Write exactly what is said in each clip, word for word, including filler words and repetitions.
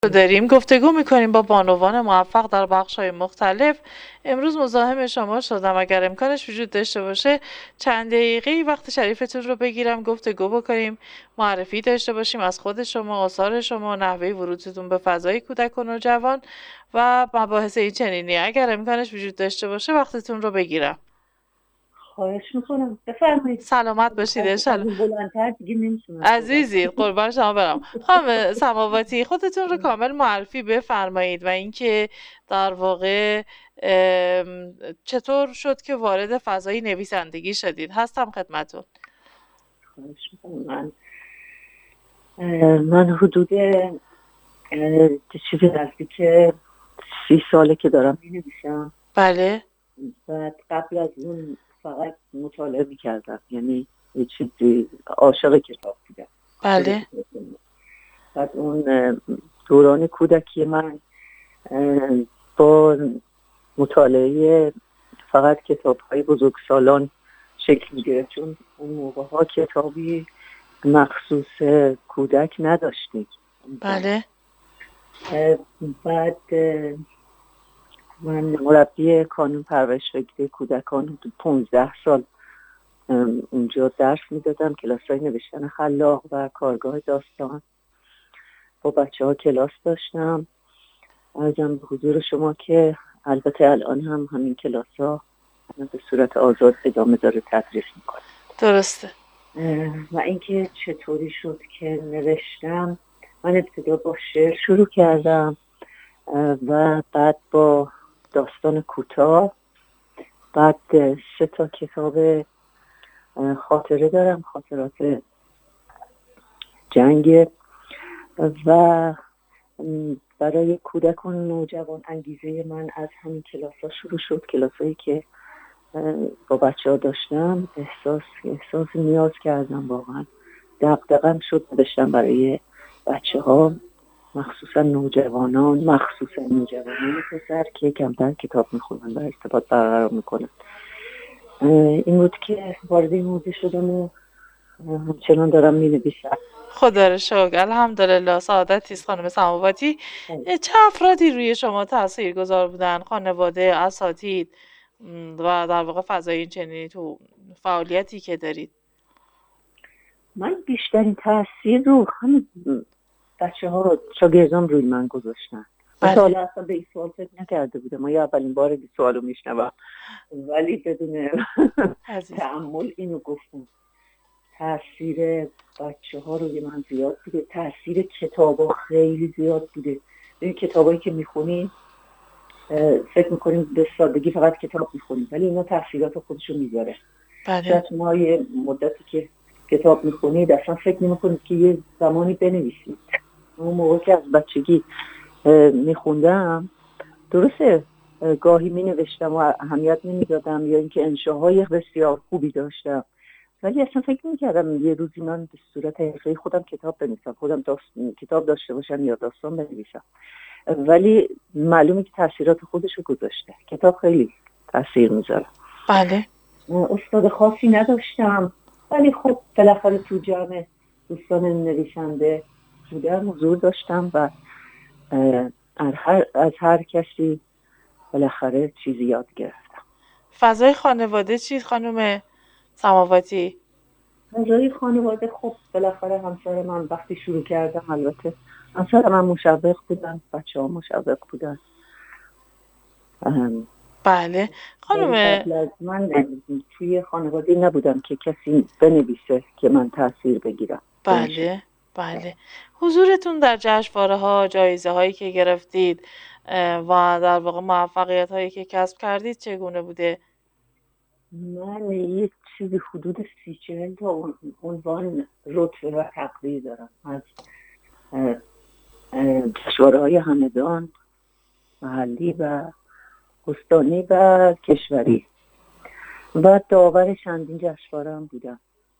داریم گفتگو میکنیم با بانوان موفق در بخش‌های مختلف. امروز مزاحم شما شدم. اگر امکانش وجود داشته باشه چند دقیقه‌ای وقت شریفتون رو بگیرم، گفتگو بکنیم، معرفی داشته باشیم از خود شما، آثار شما، نحوه ورودتون به فضای کودک و نوجوان و مباحث این چنینی. اگر امکانش وجود داشته باشه وقتتون رو بگیرم. خواهش میکنم، بفرمایید. سلامت باشید انشالله. بلندتر دیگه نمیتونم. عزیزی قربان شما برم. خانم سماواتی، خودتون رو کامل معرفی بفرمایید و اینکه در واقع چطور شد که وارد فضای نویسندگی شدید. هستم خدمتون. خواهش میکنم. من من حدود چیزی نزدیک سی ساله که دارم می نویسم. بله. و قبل از اون فقط مطالعه می کردم، یعنی یه چیزی عاشق کتاب بودم. بله. بعد اون دوران کودکی من با مطالعه فقط کتاب های بزرگ سالان شکل می گرفت، چون اون موقع ها کتابی مخصوص کودک نداشتیم. بله. بعد من مربی کانون پرورش فکری کودکان پونزده سال اونجا درس میدادم، کلاس های نوشتن خلاق و کارگاه داستان. با بچه ها کلاس داشتم. عرضم به حضور شما که البته الان هم همین کلاس ها به صورت آزاد ادامه داره تدریس میکنه. درسته. و اینکه چطوری شد که نوشتم، من ابتدا با شعر شروع کردم و بعد با داستان کوتاه، بعد سه تا کتاب خاطره دارم، خاطرات جنگ. و برای کودکان و نوجوان انگیزه من از همین کلاس ها شروع شد، کلاس هایی که با بچه ها داشتم. احساس احساس نیاز کردم، واقعا دغدغه‌ام شد نوشتم برای بچه ها، مخصوصا نوجوانان مخصوصا نوجوانان پسر که کمتر کتاب میخونن و ارتباط برقرار میکنن. این بود که وارد این موضوع شدم و همچنان دارم مینویسم. خدا رو شکر، الحمدلله. سعادتی است خانم سماواتی. چه افرادی روی شما تأثیر گذار بودن؟ خانواده، اساتید و در واقع فضای این چنینی تو فعالیتی که دارید؟ من بیشترین تأثیر رو همین بچه ها، شاگردام روی من گذاشتن. من تا حالا اصلا به این سوال فکر نکرده بودم. ما یا اولین بار این سوال رو میشنوم، ولی بدون تأمل اینو گفتم. تأثیر بچه ها روی من زیاد بوده، تأثیر کتاب ها خیلی زیاد بوده. این کتاب هایی که میخونیم فکر میکنیم به سادگی فقط کتاب میخونیم، ولی اینا تأثیرات خودشو میذاره. شاید ما یه مدتی که کتاب میخونید اصلا فکر نمیکنید که یه زمانی بنویسید. اون موقع که از بچگی میخوندم، درسته گاهی مینوشتم و اهمیت نمیدادم یا اینکه انشاهای بسیار خوبی داشتم، ولی اصلا فکر نمیکردم یه روزی من به صورت حرفه‌ای خودم کتاب بنویسم، خودم داست... کتاب داشته باشم یا داستان بنویسم. ولی معلومه که تاثیرات خودشو گذاشته. کتاب خیلی تاثیر میذاره. بله. استاد خاصی نداشتم، ولی خب بالاخره تو جمع دوستان نویسنده بودم، حضور داشتم و از هر, از هر کسی بالاخره چیزی یاد گرفتم. فضای خانواده چی خانم سماواتی؟ فضای خانواده خب بالاخره همسر من وقتی شروع کردم، البته همسر من مشوق بودن، بچه ها مشوق بودن. بله. خانم قبل از من توی خانواده نبودم که کسی بنویسه که من تاثیر بگیرم. بله بله. حضورتون در جشنواره ها، جایزه هایی که گرفتید و در واقع موفقیت هایی که کسب کردید چگونه بوده؟ من یه چیزی حدود سی چهل تا عنوان رتبه و تقدیر دارم، از جشنواره های همدان، محلی و استانی و کشوری، و داور چندین جشنواره هم بودم.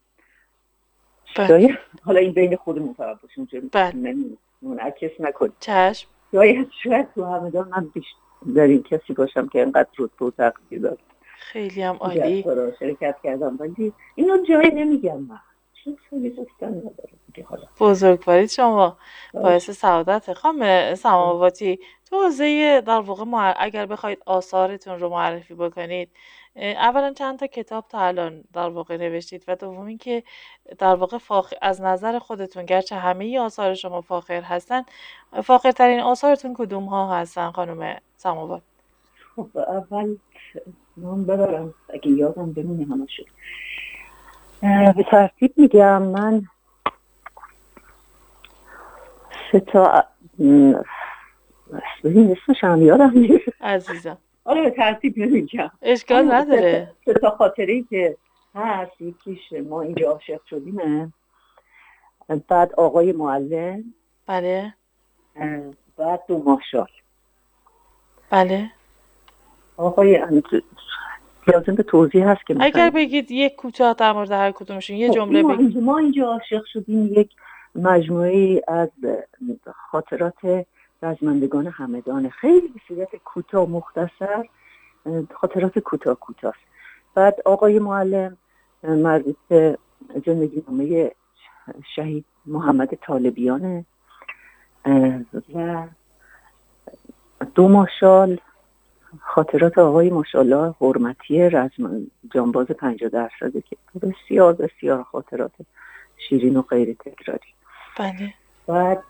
شاید حالا این بین خودمون فقط باشیم چون منعکس نکنیم. چشم. شاید شاید تو همدان من بیشترین کسی باشم که اینقدر رتبه و تقدیر دارم. خیلی هم عالی. شرکت کردم، ولی اینو جای نمیگم من، خیلی دوستان نداره دیگه. حالا بزرگوارید شما باعث سعادت. خانم سماواتی، تو حوزه در واقع مع- اگر بخواید آثارتون رو معرفی بکنید، اولا چند تا کتاب تا الان در واقع نوشتید و دوم این که در واقع فاخر از نظر خودتون، گرچه همه آثار شما فاخر هستن، فاخرترین آثارتون کدوم ها هستن خانم سماوات؟ خب اول نام ببرم اگه یادم بمونه همه شد. به ترتیب میگم. من سه تا ببین اسمش هم یادم نیست عزیزم. آره به ترتیب نمیگم، اشکال نداره. سه تا خاطری که هست، یکیش ما اینجا عاشق شدیمه، بعد آقای معلم، بله، بعد دو ماشال. بله. آقای لازم به توضیح هست که اگر بگید یک کوتاه در مورد هر کدومشون یه جمله ما بگید. ما اینجا عاشق شدیم یک مجموعه از خاطرات رزمندگان همدان، خیلی به صورت کوتاه مختصر، خاطرات کوتاه کوتاه. بعد آقای معلم مربوط به زندگی نامه شهید محمد طالبیانه و دو ماشال خاطرات آقای ماشالله حرمتی رزم جانباز پنجاه درصده که بسیار بسیار خاطرات شیرین و غیر تکراری. بله. بعد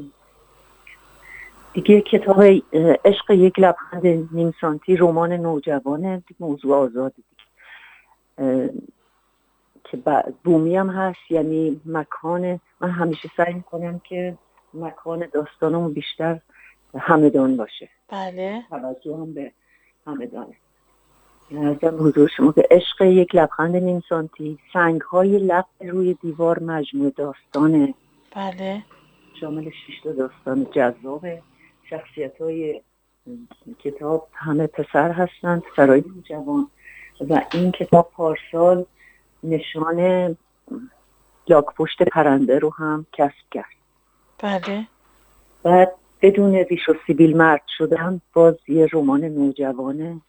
دیگه کتاب عشق یک لبخند نیم سانتی، رمان نوجوانه، موضوع آزاد دیگه که بومی هم هست، یعنی مکان. من همیشه سعی میکنم که مکان داستانمون بیشتر همدان باشه. بله. توجه هم به همدانه. ارزم حضور شما که عشق یک لبخند نیم سانتی، سنگ های لب روی دیوار مجموعه داستانه. بله. شامل شش تا داستان جذاب. شخصیت های کتاب همه پسر هستند، پسرای جوان. و این کتاب پارسال نشان لاک‌پشت پرنده رو هم کسب کرد. بله. بعد بدون ریش و سیبیل مرد شدن، باز یه رمان نوجوانه.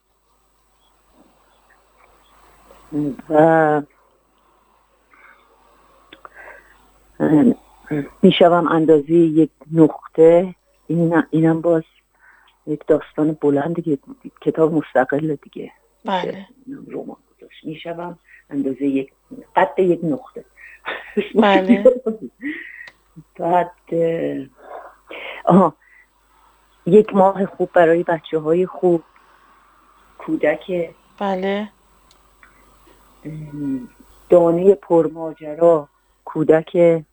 و میشوم اندازی یک نقطه، این اینم باز یک داستان بلند دیگه، کتاب مستقل دیگه. بله. رمان گذاشت میشوم اندازه یک قد یک نقطه. بله. بعد آها یک ماه خوب برای بچه های خوب، کودک. بله. دانه پرماجرا، کودک.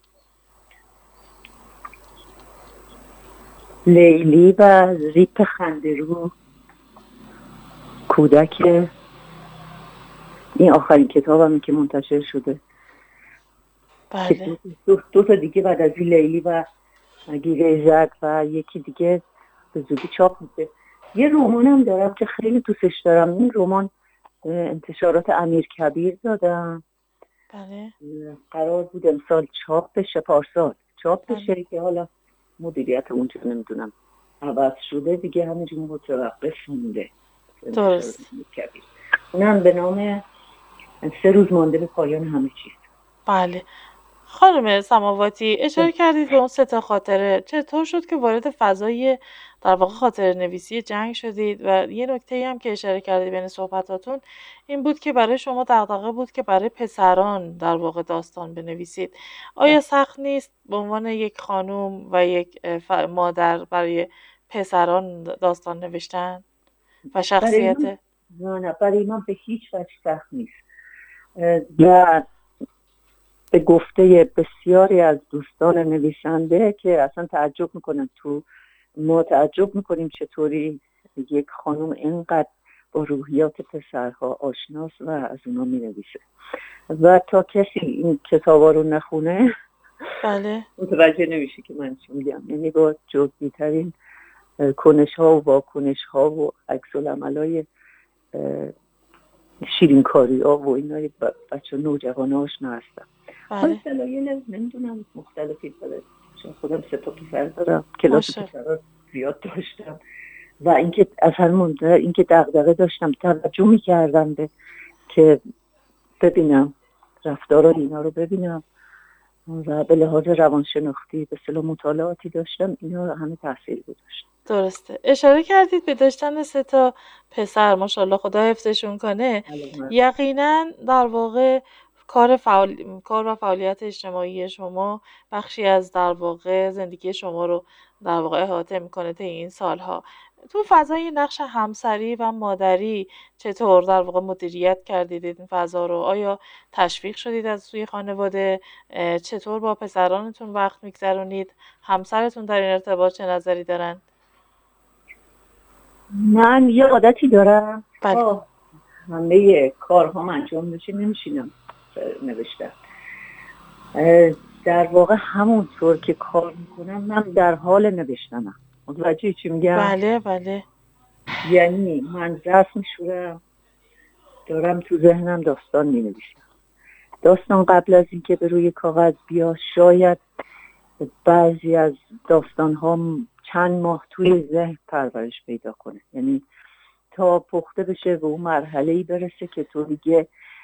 لیلی و ریپ خندرو، کودک. این آخرین کتابم که منتشر شده. بله. دو, دو تا دیگه بعد از این لیلی و گیره زد و یکی دیگه به زودی چاپ میشه. یه رمانم دارم که خیلی دوستش دارم. این رمان انتشارات امیر کبیر دادم. بله. قرار بود امسال چاپ بشه، پارسال چاپ بشه که حالا مدیریت اونجا نمیدونم عوض شده دیگه، همینجور متوقف مونده. درست. اونم به نام سه روز مانده به پایان همه چیز. بله. خانم سماواتی، اشاره کردید به اون سه تا خاطره. چطور شد که وارد فضای در واقع خاطره نویسی جنگ شدید؟ و یه نکته هم که اشاره کردید بین صحبتاتون این بود که برای شما دغدغه بود که برای پسران در واقع داستان بنویسید. آیا سخت نیست به عنوان یک خانم و یک مادر برای پسران داستان نوشتن و شخصیت؟ برای من نه، برای من به هیچ وجه سخت نیست. و به گفته بسیاری از دوستان نویسنده که اصلا تعجب میکنن، تو ما تعجب میکنیم چطوری یک خانم اینقدر با روحیات پسرها آشناست و از اونا مینویسه. و تا کسی این کتابا رو نخونه بله متوجه نمیشه که من چی میگم. یعنی با جزئی ترین کنش ها و واکنش ها و عکس العملای شیرین کاری ها و اینا بچه نوجوان آشنا هستم. بله. دلایل نمیدونم مختلفی داره، چون خودم سه تا پسر دارم، کلاس پسرها زیاد داشتم و اینکه اصلا منتظر اینکه دغدغه داشتم، توجه میکردم به که ببینم رفتار و اینا رو ببینم و به لحاظ روانشناختی به اصطلاح مطالعاتی داشتم، اینا رو همه تاثیر گذاشت. درسته. اشاره کردید به داشتن سه تا پسر، ماشاءالله خدا حفظشون کنه. یقینا در واقع کار فعال... کار و فعالیت اجتماعی شما بخشی از در واقع زندگی شما رو در واقع احاطه میکنه طی این سالها. تو فضای نقش همسری و مادری چطور در واقع مدیریت کردید این فضا رو؟ آیا تشویق شدید از سوی خانواده؟ چطور با پسرانتون وقت میگذرونید؟ همسرتون در این ارتباط چه نظری دارن؟ من یه عادتی دارم، بله. همه کارها انجام بشه نمیشینم نوشتم. در واقع همونطور که کار میکنم من در حال نوشتنم. متوجه چی میگم؟ بله بله. یعنی من ظرف میشورم، دارم تو ذهنم داستان مینویسم. داستان قبل از اینکه به روی کاغذ بیا، شاید بعضی از داستان ها چند ماه توی ذهن پرورش پیدا کنه، یعنی تا پخته بشه به اون مرحله‌ای برسه که تو دیگه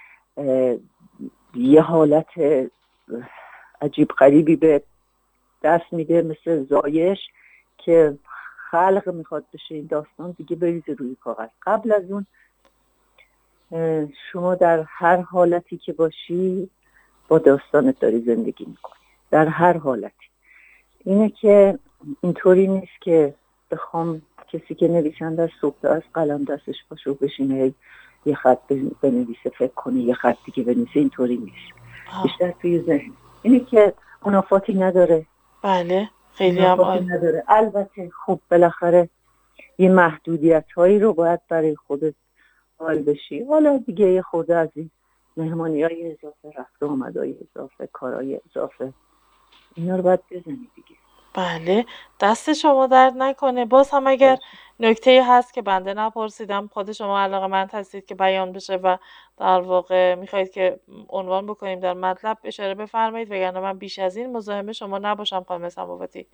یه حالت عجیب غریبی به دست میده، مثل زایش که خلق میخواد بشه این داستان دیگه بریزه روی کاغذ. قبل از اون شما در هر حالتی که باشی با داستانت داری زندگی میکنی، در هر حالتی. اینه که اینطوری نیست که بخوام کسی که نویسنده از صبح تا از قلم دستش باشه و بشینه یه خط بنویسه فکر کنه یه خط دیگه بنویسه، اینطوری نیست. بیشتر توی ذهن. اینه که منافاتی نداره. بله خیلی هم عالی. نداره. البته خب بالاخره یه محدودیت هایی رو باید برای خودت حال بشی. حالا دیگه یه خود از این مهمانی های اضافه، رفت و آمدهای اضافه، کارهای اضافه، اینا رو باید بزنی دیگه. بله دست شما درد نکنه. باز هم اگر نکته هست که بنده نپرسیدم، خود شما علاقه‌مند هستید که بیان بشه و در واقع میخواید که عنوان بکنیم در مطلب، اشاره بفرمایید، وگرنه من بیش از این مزاحم شما نباشم خانم سماواتی.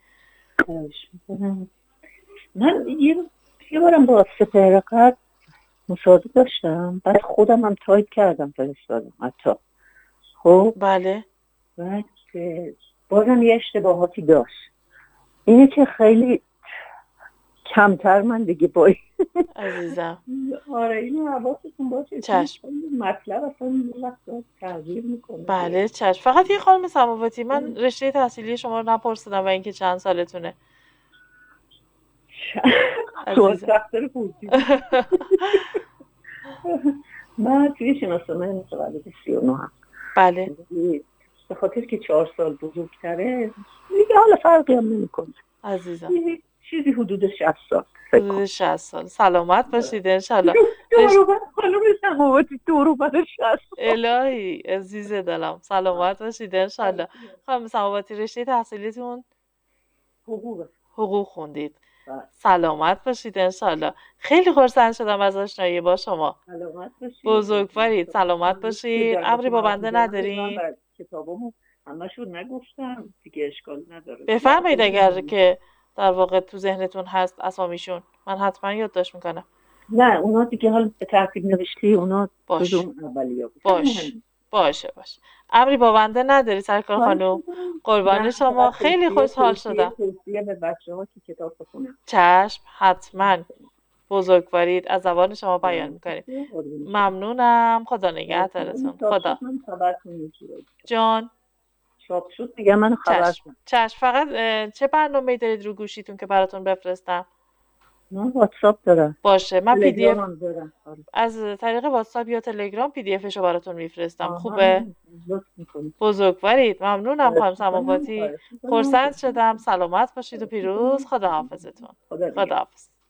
من یه یه بارم با سپهر قد مصاحبه داشتم، بعد خودم هم تایپ کردم فرستادم حتی. خب بله. بعد بازم یه اشتباهاتی داشت. اینه که خیلی کمتر من دیگه بایی عزیزم. آره اینو حواستون باشه. چشم. مطلب اصلا یه وقت تغییر میکنه. بله چشم. فقط یه خانم سماواتی، من رشته تحصیلی شما رو نپرسیدم و اینکه چند سالتونه؟ سوال سخت‌تر پرسیدی. من توی شناسنامه متولد سی و نه هم. بله. به خاطر که چهار سال بزرگتره دیگه حالا فرقی هم نمی‌کنه. عزیزم. چیزی حدود شصت سال. حدود شصت سال. سلامت باشید انشالله. دورو بر خانم سماواتی، دورو بر شصت. الهی عزیز دلم، سلامت باشید انشالله. خانم سماواتی رشته تحصیلیتون حقوق حقوق خوندید. سلامت باشید انشالله. خیلی خرسند شدم از آشنایی با شما. سلامت باشید. بزرگوارید. سلامت باشید. ابری با بنده ندارین؟ کتابامو همشون نگفتم دیگه، اشکال نداره. بفرمایید اگر که در واقع تو ذهنتون هست اسامیشون، من حتما یادداشت میکنم. نه اونا دیگه حالا به ترتیب نوشتی، اونا باش. اولیه باش. باشه باش. امری با بنده نداری سرکار خانم؟ قربان شما، خیلی خوشحال شدم. توصیه به بچه‌ها که کتاب بخونن. چشم حتما. بزرگوارید، از زبان شما بیان میکنیم. ممنونم. خدا نگهدارتون. خدا. جان چاپ شد دیگه منو خبر کن. چشم. فقط چه برنامه‌ای دارید رو گوشیتون که براتون بفرستم؟ من واتساپ دارم. باشه من پی دی اف دارم. از طریق واتساپ یا تلگرام پی دی افشو براتون میفرستم. خوبه؟ بزرگوارید. ممنونم خانم سماواتی. خرسند شدم. سلامت باشید و پیروز. خدا حافظتون. خدا حافظ.